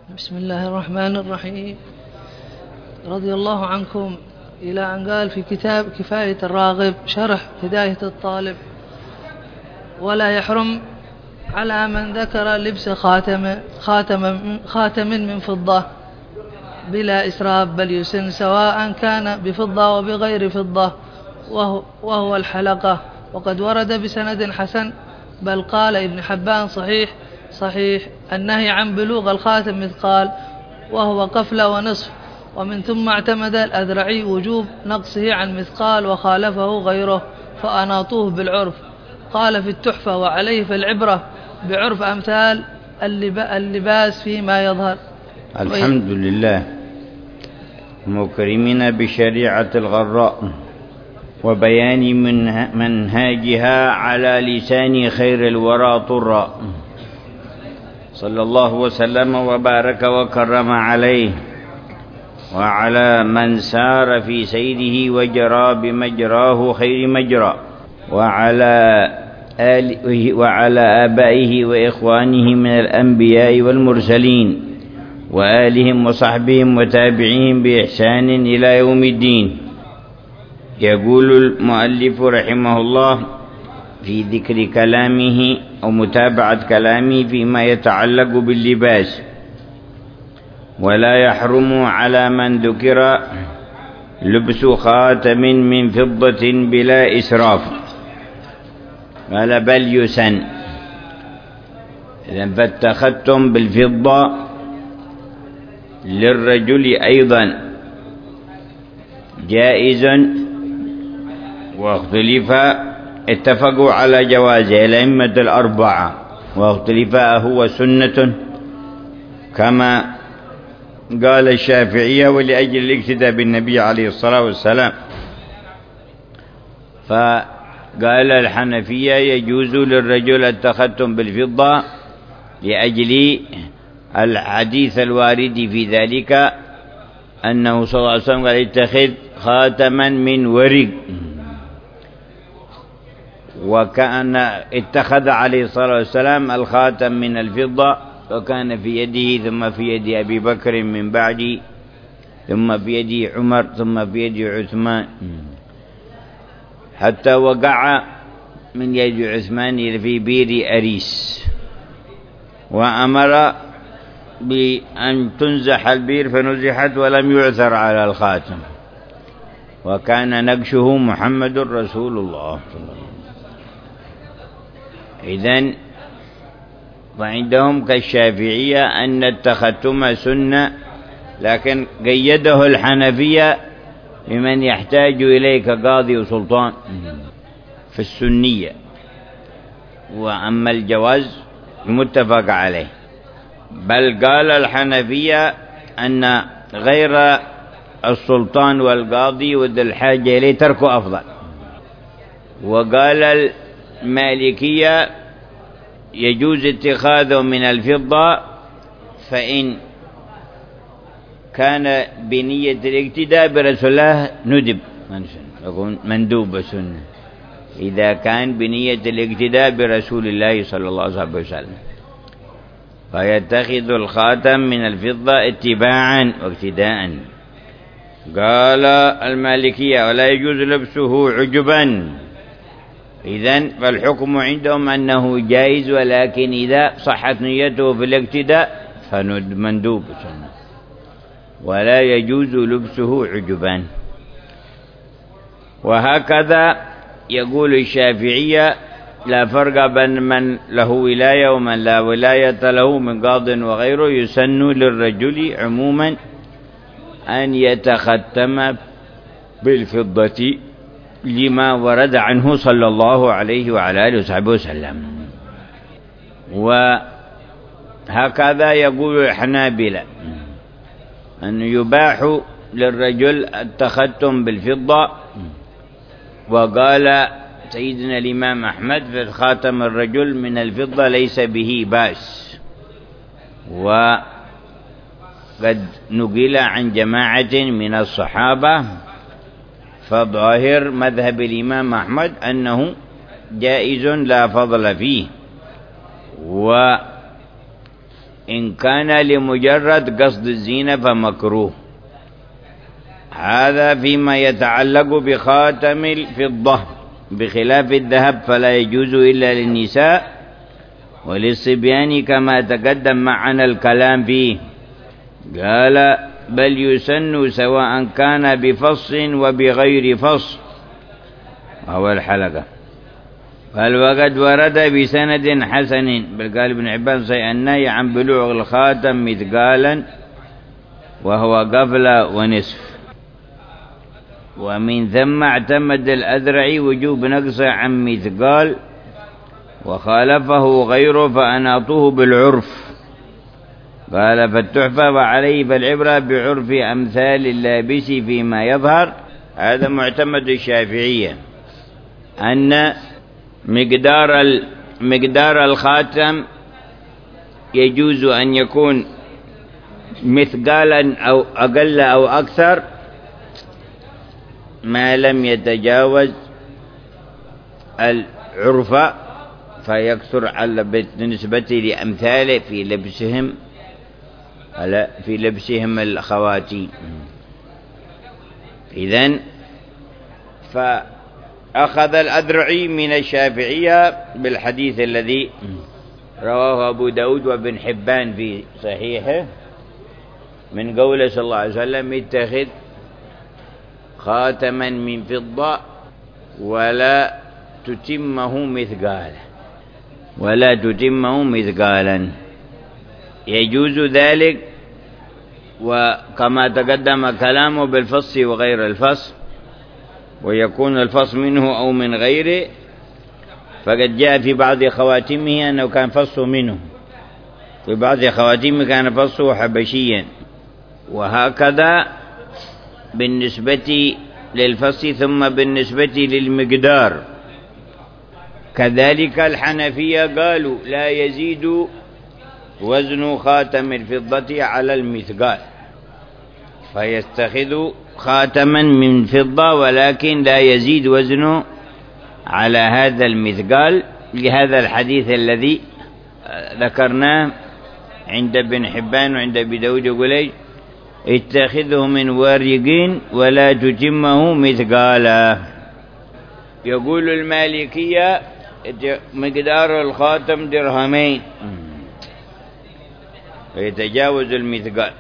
بسم الله الرحمن الرحيم. رضي الله عنكم إلى أن قال في كتاب كفاية الراغب شرح هداية الطالب: ولا يحرم على من ذكر لبس خاتم من فضة بلا إسراف، بل يسن سواء كان بفضة وبغير فضة، وهو الحلقة. وقد ورد بسند حسن، بل قال ابن حبان صحيح النهي عن بلوغ الخاتم مثقال، وهو قفلة ونصف. ومن ثم اعتمد الأذرعي وجوب نقصه عن مثقال، وخالفه غيره فأناطوه بالعرف. قال في التحفة: وعليه فالعبرة بعرف أمثال اللباس فيما يظهر. الحمد لله، مكرمين بشريعة الغراء وبيان منهاجها على لسان خير الورى طراء، صلى الله وسلم وبارك وكرم عليه وعلى من سار في سيره وجرى بمجراه خير مجرى، وعلى آبائه وإخوانه من الأنبياء والمرسلين وآلهم وصحبهم وتابعيهم بإحسان إلى يوم الدين. يقول المؤلف رحمه الله في ذكر كلامه أو متابعة كلامه فيما يتعلق باللباس: ولا يحرم على من ذكر لبس خاتم من فضة بلا إسراف. قال: بل يسن. إذن فالتختم بالفضة للرجل أيضا جائز، اتفقوا على جوازه الأئمة الأربعة، واختلف هو سنة كما قال الشافعية ولأجل الاقتداء بالنبي عليه الصلاة والسلام. فقال الحنفية يجوز للرجل التختم بالفضة لأجل الحديث الوارد في ذلك أنه صلى الله عليه وسلم قال: اتخذ خاتما من ورق. وكان اتخذ عليه الصلاة والسلام الخاتم من الفضة، وكان في يده، ثم في يد أبي بكر من بعد، ثم في يد عمر، ثم في يد عثمان، حتى وقع من يد عثمان في بير أريس، وأمر بأن تنزح البير فنزحت ولم يعثر على الخاتم، وكان نقشه محمد رسول الله. إذن وعندهم كالشافعية أن التختم سنة، لكن قيده الحنفية لمن يحتاج إليه كقاضي وسلطان في السنية. وأما الجواز متفق عليه، بل قال الحنفية أن غير السلطان والقاضي وذي الحاجة إليه تركه أفضل. وقال المالكية يجوز اتخاذه من الفضة فإن كان بنية الاقتداء برسول الله ندب، يكون مندوب سنة، إذا كان بنية الاقتداء برسول الله صلى الله عليه وسلم، فيتخذ الخاتم من الفضة اتباعا واقتداء. قال المالكية: ولا يجوز لبسه عجبا. إذن فالحكم عندهم أنه جائز، ولكن إذا صحت نيته في الاقتداء فمندوب سنة، ولا يجوز لبسه عجبا. وهكذا يقول الشافعية: لا فرق بين من له ولاية ومن لا ولاية له من قاض وغيره، يسن للرجل عموما أن يتختم بالفضة لما ورد عنه صلى الله عليه وعلى آله وصحبه وسلم. وهكذا يقول الحنابلة أن يباح للرجل التختم بالفضة. وقال سيدنا الإمام أحمد: في خاتم الرجل من الفضة ليس به بأس. وقد نقل عن جماعة من الصحابة، فظاهر مذهب الإمام أحمد أنه جائز لا فضل فيه. إن كان لمجرد قصد الزينة فمكروه. هذا فيما يتعلق بخاتم الفضة، بخلاف الذهب فلا يجوز إلا للنساء وللصبيان كما تقدم معنا الكلام فيه. قال بل يسن سواء كان بفص وبغير فص، وهو الحلقة. قال وقد ورد بسند حسن، بل قال ابن حبان صحيح النهي عن بلوغ الخاتم مثقالا وهو قفلة ونصف. ومن ثم اعتمد الأذرعي وجوب نقصه عن مثقال، وخالفه غيره فأناطوه بالعرف. قال فالتحفة وعليه فالعبرة بعرف أمثال اللابس فيما يظهر. هذا معتمد الشافعية، أن مقدار الخاتم يجوز أن يكون مثقالا أو أقل أو أكثر ما لم يتجاوز العرف فيكثر على بالنسبة لأمثاله في لبسهم الخواتيم. إذن فأخذ الأذرعي من الشافعية بالحديث الذي رواه أبو داود وابن حبان في صحيحه من قوله صلى الله عليه وسلم اتخذ خاتما من فضة ولا تتمه مثقالا، يجوز ذلك. وكما تقدم كلامه بالفص وغير الفص، ويكون الفص منه أو من غيره، فقد جاء في بعض خواتمه أنه كان فصه منه، في بعض خواتمه كان فصه حبشيا، وهكذا بالنسبة للفص. ثم بالنسبة للمقدار كذلك الحنفية قالوا لا يزيد وزن خاتم الفضة على المثقال، فيستخذ خاتما من فضة ولكن لا يزيد وزنه على هذا المثقال، لهذا الحديث الذي ذكرناه عند ابن حبان وعند ابي داود يقول اتخذه من ورق ولا تتمه مثقالا. يقول المالكية مقدار الخاتم درهمين ويتجاوز المثقال،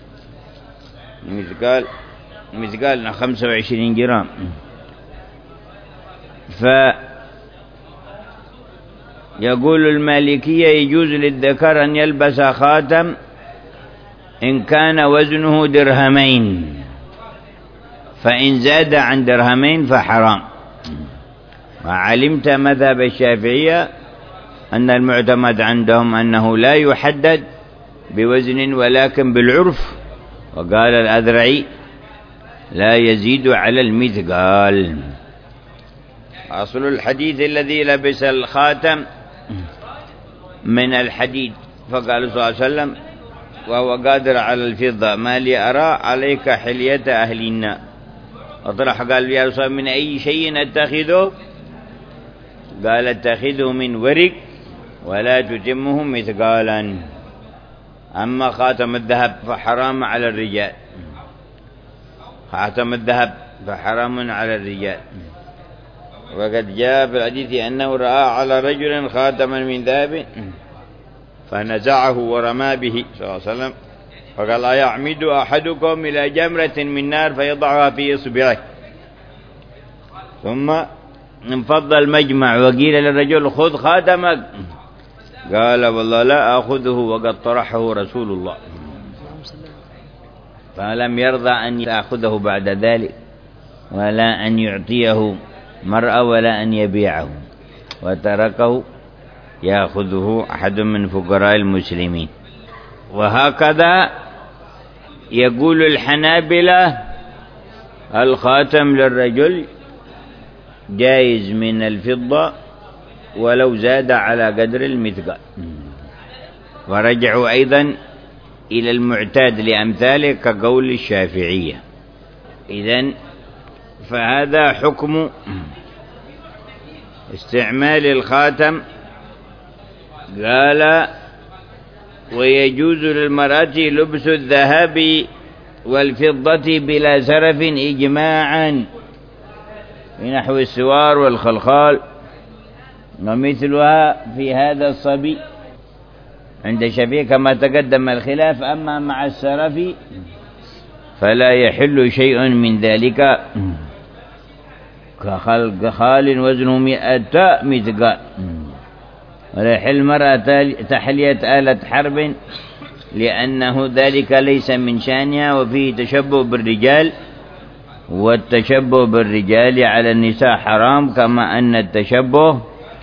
مثقال 25 جرام. فيقول المالكية يجوز للذكر أن يلبس خاتم إن كان وزنه درهمين، فإن زاد عن درهمين فحرام. وعلمت مذهب الشافعية أن المعتمد عندهم أنه لا يحدد بوزن ولكن بالعرف. وقال الأذرعي لا يزيد على المثقال. أصل الحديث الذي لبس الخاتم من الحديد، فقال صلى الله عليه وسلم وهو قادر على الفضة ما لي أرى عليك حلية أهل النار. وطرح قال يا رسول من أي شيء أتخذه؟ قال اتخذه من ورق ولا تتمه مثقالا. أما خاتم الذهب فحرام على الرجال، خاتم الذهب فحرام على الرجال. وقد جاء في الحديث أنه رأى على رجل خاتما من ذهب فنزعه ورمى به صلى الله عليه وسلم، فقال لا يعمد أحدكم إلى جمرة من نار فيضعها في إصبعه. ثم انفض المجمع وقيل للرجل خذ خاتمك، قال والله لا أخذه وقد طرحه رسول الله، فلم يرضى أن يأخذه بعد ذلك ولا أن يعطيه مرأة ولا أن يبيعه، وتركه يأخذه أحد من فقراء المسلمين. وهكذا يقول الحنابلة الخاتم للرجل جائز من الفضة ولو زاد على قدر المثقال. ورجعوا أيضا إلى المعتاد لأمثاله كقول الشافعية. إذن فهذا حكم استعمال الخاتم. قال ويجوز للمرأة لبس الذهب والفضة بلا سرف إجماعا نحو السوار والخلخال ومثلها في هذا الصبي عند الشافعي كما تقدم الخلاف. أما مع السرف فلا يحل شيء من ذلك كخال وزنه 100 مثقال، ولا يحل المرأة تحلية آلة حرب لأنه ذلك ليس من شأنها، وفيه تشبه بالرجال، والتشبه بالرجال على النساء حرام كما أن التشبه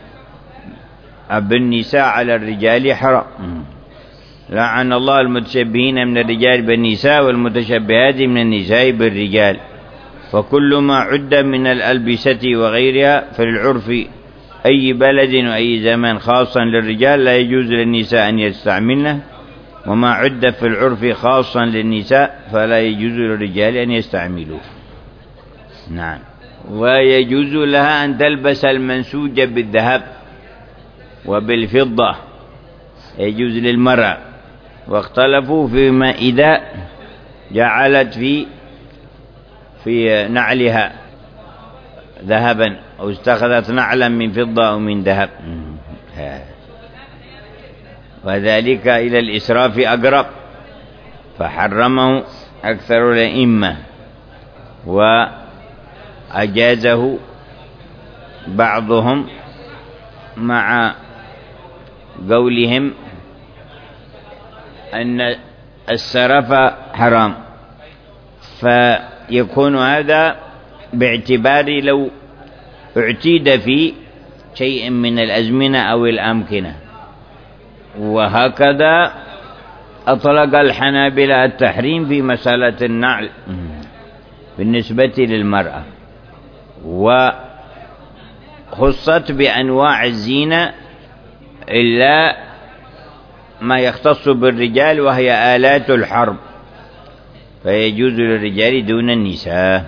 بالنساء على الرجال حرام. لعن الله المتشبهين من الرجال بالنساء والمتشبهات من النساء بالرجال. فكل ما عد من الألبسة وغيرها فللعرف أي بلد وأي زمان خاصا للرجال لا يجوز للنساء أن يستعملنه، وما عد في العرف خاصا للنساء فلا يجوز للرجال أن يستعملوه. نعم. ويجوز لها أن تلبس المنسوج بالذهب وبالفضة، يجوز للمرأة. واختلفوا فيما إذا جعلت في نعلها ذهبا أو استخذت نعلا من فضة أو من ذهب، وذلك إلى الإسراف أقرب، فحرمه أكثر الأئمة وأجازه بعضهم مع قولهم أن السرف حرام. فيكون هذا باعتبار لو اعتيد في شيء من الأزمنة أو الأمكنة. وهكذا أطلق الحنابلة التحريم في مسألة النعل بالنسبة للمرأة، وخصت بأنواع الزينة إلا ما يختص بالرجال وهي آلات الحرب، فيجوز للرجال دون النساء.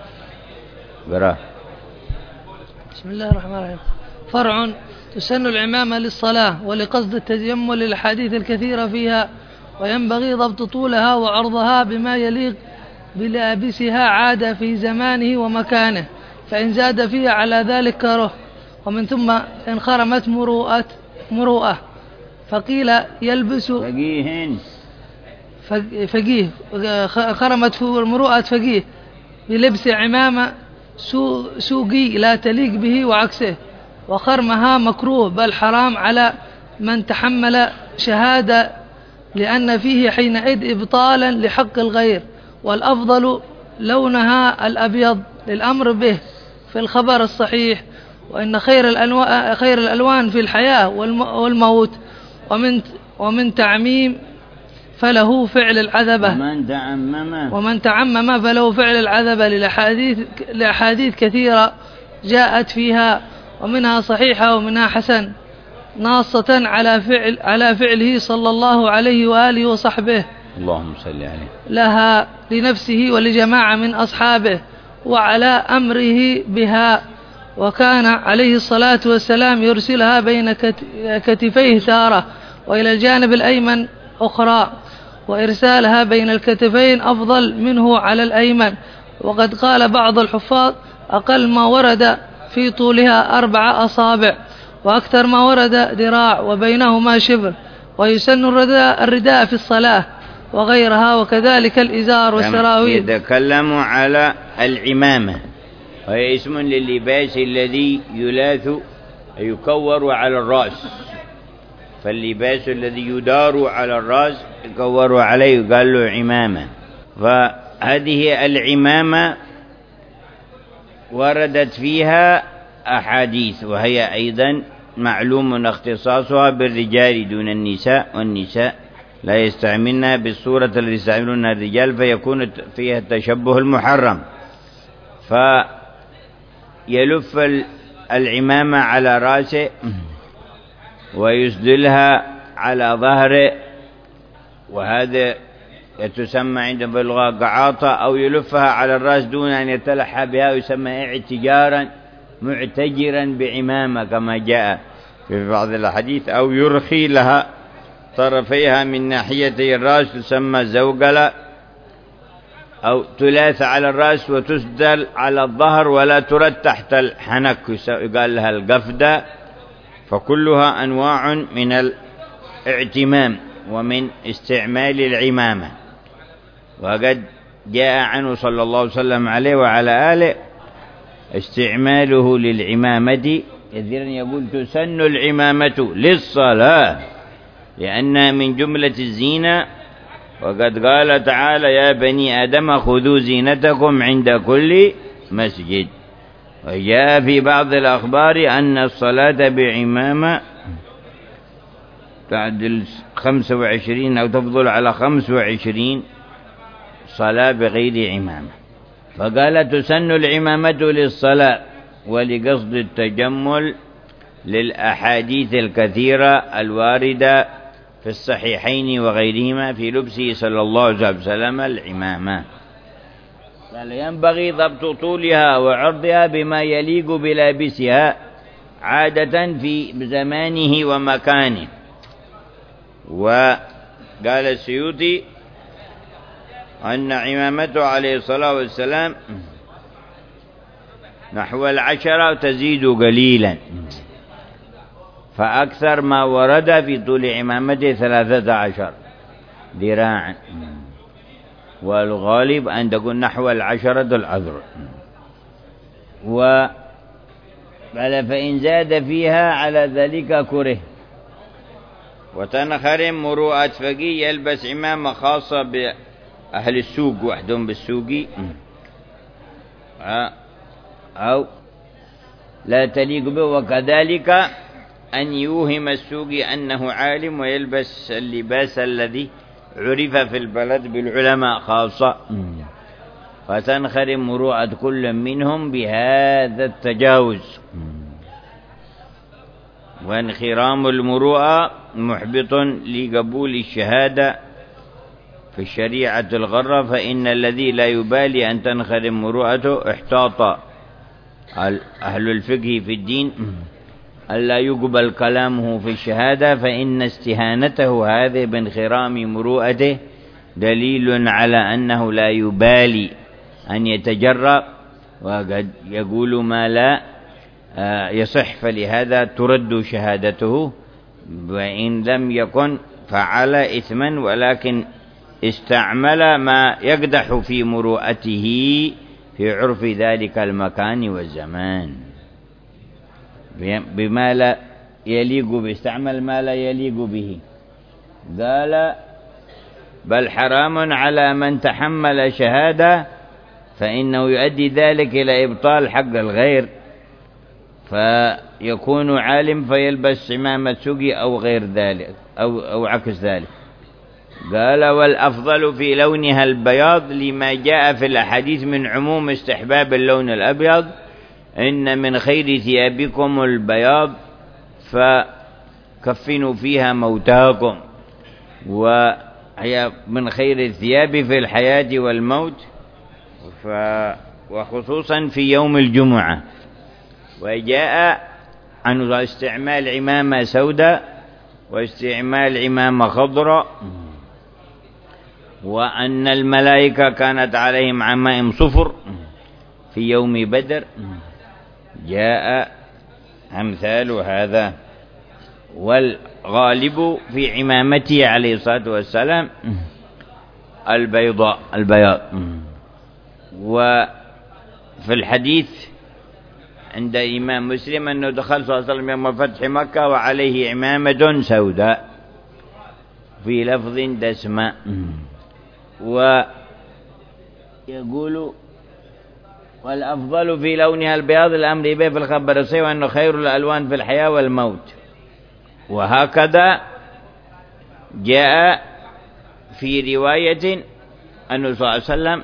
بسم الله الرحمن الرحيم. فرع: تسن العمامة للصلاة ولقصد التجمل للحديث الكثيرة فيها، وينبغي ضبط طولها وعرضها بما يليق بلابسها عادة في زمانه ومكانه، فإن زاد فيها على ذلك كره. ومن ثم إن خرمت مروءة فقيل يلبس فقيه خرمت مروءة فقيه بلبس عمامة سوقي لا تليق به وعكسه، وخرمها مكروه بل حرام على من تحمل شهادة، لأن فيه حينئذ إبطالا لحق الغير، والأفضل لونها الأبيض للأمر به في الخبر الصحيح. وإن خير الألوان في الحياة والموت، ومن تعميم فله فعل العذبة، ومن تعمم فله فعل العذبة لأحاديث كثيرة جاءت فيها، ومنها صحيحة ومنها حسن، ناصة على فعله صلى الله عليه وآله وصحبه اللهم صل عليه لها لنفسه ولجماعة من أصحابه، وعلى أمره بها. وكان عليه الصلاة والسلام يرسلها بين كتفيه تارة وإلى الجانب الأيمن أخرى، وإرسالها بين الكتفين أفضل منه على الأيمن. وقد قال بعض الحفاظ أقل ما ورد في طولها 4 أصابع، وأكثر ما ورد ذراع وبينهما شبر. ويسن الرداء في الصلاة وغيرها، وكذلك الإزار والسراويل. يتكلم على العمامة، وهي اسم لللباس الذي يكور على الرأس، فاللباس الذي يدار على الرأس يكور عليه قال له عمامة. فهذه العمامة وردت فيها أحاديث، وهي أيضا معلوم اختصاصها بالرجال دون النساء، والنساء لا يستعملنها بالصورة التي يستعملونها الرجال، فيكون فيها التشبه المحرم. فيلف العمامة على رأسه ويسدلها على ظهره، وهذا تسمى عندهم باللغة قعاطة، أو يلفها على الرأس دون أن يتلحى بها، ويسمى اعتجارا معتجرا بعمامة كما جاء في بعض الحديث، أو يرخي لها طرفيها من ناحيتي الرأس تسمى زوجلة، أو تلاث على الرأس وتسدل على الظهر ولا ترد تحت الحنك، يقال لها القفدة. فكلها أنواع من الاعتمام ومن استعمال العمامة. وقد جاء عنه صلى الله عليه وسلم عليه وعلى آله استعماله للعمامة، كثيرا يقول تسن العمامة للصلاة لأنها من جملة الزينة. وقد قال تعالى: يا بني آدم خذوا زينتكم عند كل مسجد. وجاء في بعض الأخبار أن الصلاة بعمامة تعدل 25 أو تفضل على 25 صلاة بغير عمامة. فقال تسن العمامة للصلاة ولقصد التجمل للأحاديث الكثيرة الواردة في الصحيحين وغيرهما في لبسه صلى الله عليه وسلم العمامة. قال ينبغي ضبط طولها وعرضها بما يليق بلابسها عادة في زمانه ومكانه. وقال السيوطي أن عمامته عليه الصلاة والسلام نحو 10 تزيد قليلا، فأكثر ما ورد في طول عمامته 13 ذراعا، والغالب أن تكون نحو 10 العذر. وقال فإن زاد فيها على ذلك كره. وتنخرم مروءة فقيه يلبس عمامة خاصة بأهل السوق وحدهم بالسوق، أو لا تليق به. وكذلك أن يوهم السوق أنه عالم ويلبس اللباس الذي عرف في البلد بالعلماء خاصة، فتنخرم مروءة كل منهم بهذا التجاوز. وانخرام المروءة محبط لقبول الشهادة في الشريعة الغرة، فإن الذي لا يبالي أن تنخرم مروءته احتاط أهل الفقه في الدين ألا يقبل كلامه في الشهادة، فإن استهانته هذه بانخرام مروءته دليل على أنه لا يبالي أن يتجرأ وقد يقول ما لا يصح، فلهذا ترد شهادته وإن لم يكن فعل إثما، ولكن استعمل ما يقدح في مروءته في عرف ذلك المكان والزمان بما لا يليق به، استعمل ما لا يليق به. قال بل حرام على من تحمل شهادة، فإنه يؤدي ذلك إلى إبطال حق الغير، فيكون عالم فيلبس عمامة سوقي أو غير ذلك أو عكس ذلك. قال والأفضل في لونها البياض لما جاء في الأحاديث من عموم استحباب اللون الأبيض، إن من خير ثيابكم البياض فكفنوا فيها موتاكم، وهي من خير الثياب في الحياة والموت، وخصوصا في يوم الجمعة. وجاء عن استعمال عمامة سوداء واستعمال عمامة خضراء، وأن الملائكة كانت عليهم عمائم صفر في يوم بدر، جاء أمثال هذا. والغالب في عمامته عليه الصلاة والسلام البياض. وفي الحديث عند إمام مسلم أنه دخل صلى الله عليه وسلم يوم فتح مكة وعليه عمامة سوداء في لفظ دسماء. ويقول والأفضل في لونها البياض الأمر به في الخبر الصحيح، وأنه خير الألوان في الحياة والموت. وهكذا جاء في رواية أنه صلى الله عليه وسلم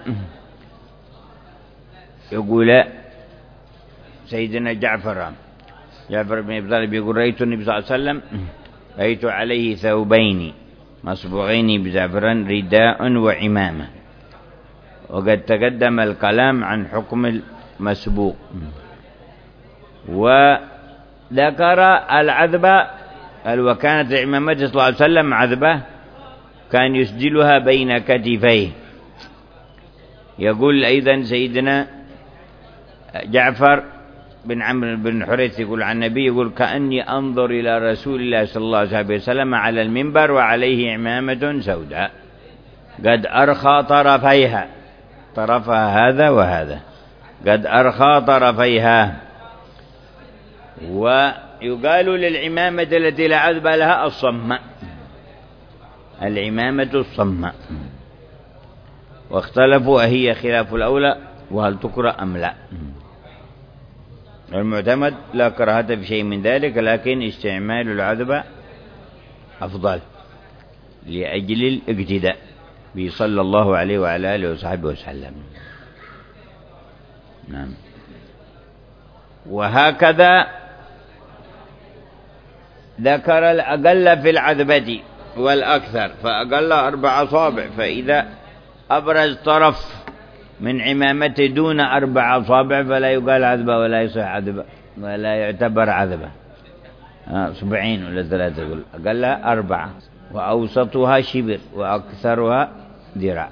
يقول سيدنا جعفر بن أبي طالب يقول رأيت النبي صلى الله عليه وسلم رأيت عليه ثوبين مصبوغين بزعفران رداء وعمامة. وقد تقدم الكلام عن حكم المسبوق. وذكر العذب قال وكانت عمامته صلى الله عليه وسلم عذبة كان يسدلها بين كتفيه. يقول أيضا سيدنا جعفر بن عمرو بن حريث يقول عن النبي يقول كأني أنظر إلى رسول الله صلى الله عليه وسلم على المنبر وعليه عمامة سوداء قد أرخى طرفيها، طرفها هذا وهذا، قد أرخى طرفيها. ويقال للعمامة التي لا عذب لها الصماء، العمامة الصماء. واختلفوا أهي خلاف الأولى وهل تكره أم لا. المعتمد لا كراهة في شيء من ذلك، لكن استعمال العذبة أفضل لأجل الاقتداء به صلى الله عليه وعلى آله وصحبه وسلم. نعم. وهكذا ذكر الأقل في العذبة والأكثر، فأقل 4 أصابع، فإذا أبرز طرف من عمامته دون 4 أصابع فلا يقال عذبة ولا يصح عذبة ولا يعتبر عذبة. 2 ولا 3 يقول أقلها 4 وأوسطها شبر وأكثرها ذراع.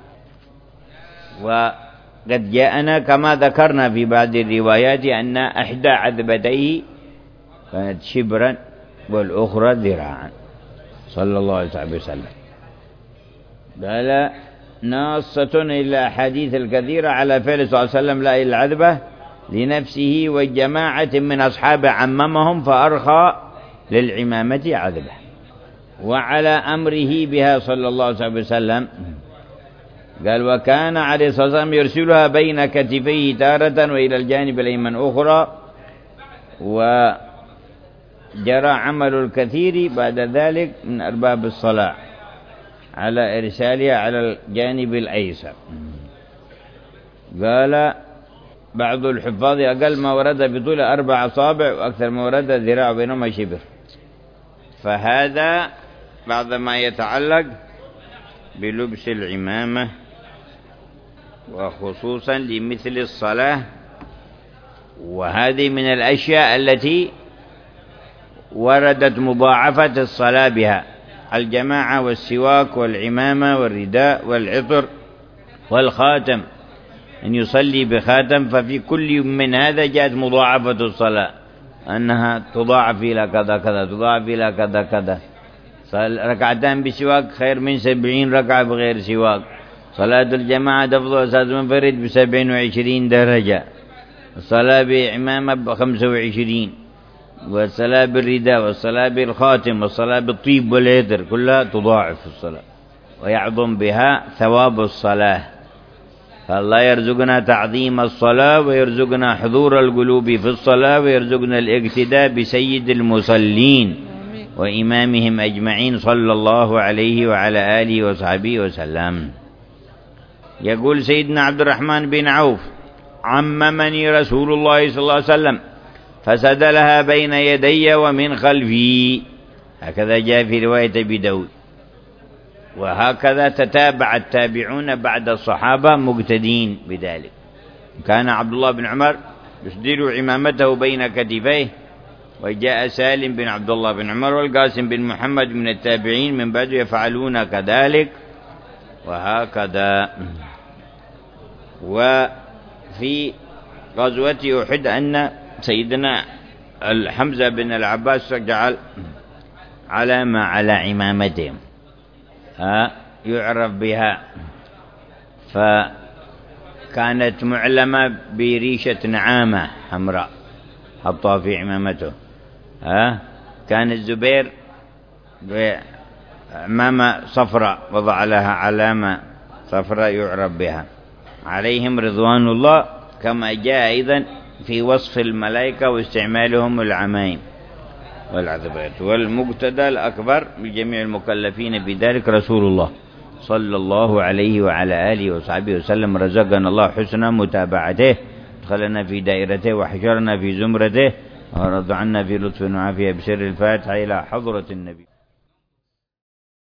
وقد جاءنا كما ذكرنا في بعض الروايات أن إحدى عذبتيه كانت شبرا والأخرى ذراعا صلى الله عليه وسلم. قال ناصة إلى أحاديث الكثيرة على فعل صلى الله عليه وسلم لا إلى العذبة لنفسه وجماعة من أصحابه عممهم فأرخى للعمامة عذبة، وعلى أمره بها صلى الله عليه وسلم. قال وكان عليه الصلاة والسلام يرسلها بين كتفيه تارة وإلى الجانب الأيمن أخرى، وجرى عمل الكثير بعد ذلك من أرباب الصلاة على إرسالها على الجانب الأيسر. قال بعض الحفاظ أقل ما ورد بطول 4 أصابع وأكثر ما ورد ذراع بينهما شبر. فهذا بعض ما يتعلق بلبس العمامة، وخصوصا لمثل الصلاة. وهذه من الأشياء التي وردت مضاعفة الصلاة بها: الجماعة والسواك والعمامة والرداء والعطر والخاتم، أن يصلي بخاتم. ففي كل من هذا جاءت مضاعفة الصلاة، أنها تضاعف إلى كذا كذا، تضاعف إلى كذا كذا. 2 بسواك خير من 70 ركعة بغير سواك. صلاة الجماعة تفضل أساس منفرد ب27 درجة. الصلاة بعمامة ب25، والصلاة بالرداء والصلاة بالخاتم والصلاة بالطيب والعطر كلها تضاعف الصلاة ويعظم بها ثواب الصلاة. فالله يرزقنا تعظيم الصلاة، ويرزقنا حضور القلوب في الصلاة، ويرزقنا الاقتداء بسيد المصلين وإمامهم أجمعين صلى الله عليه وعلى آله وصحبه وسلم. يقول سيدنا عبد الرحمن بن عوف: عممني رسول الله صلى الله عليه وسلم فسدلها بين يدي ومن خلفي. هكذا جاء في رواية أبي داود. وهكذا تتابع التابعون بعد الصحابة مقتدين بذلك. كان عبد الله بن عمر يسدل عمامته بين كتفيه، وجاء سالم بن عبد الله بن عمر والقاسم بن محمد من التابعين من بعد يفعلون كذلك. وهكذا. وفي غزوة أحد أن سيدنا حمزة بن العباس جعل علامة على عمامتهم يعرف بها، فكانت معلمة بريشة نعامة حمراء حطها في عمامته. كان الزبير بعمامة صفراء وضع لها علامة صفراء يعرف بها. عليهم رضوان الله، كما جاء أيضا في وصف الملائكة واستعمالهم العمائم والعذبات. والمقتدى الأكبر بجميع المكلفين بذلك رسول الله صلى الله عليه وعلى آله وصحبه وسلم. رزقنا الله حسن متابعته، ادخلنا في دائرته وحشرنا في زمرته، ورضى عنا في لطف وعافية بسر الفاتحة إلى حضرة النبي.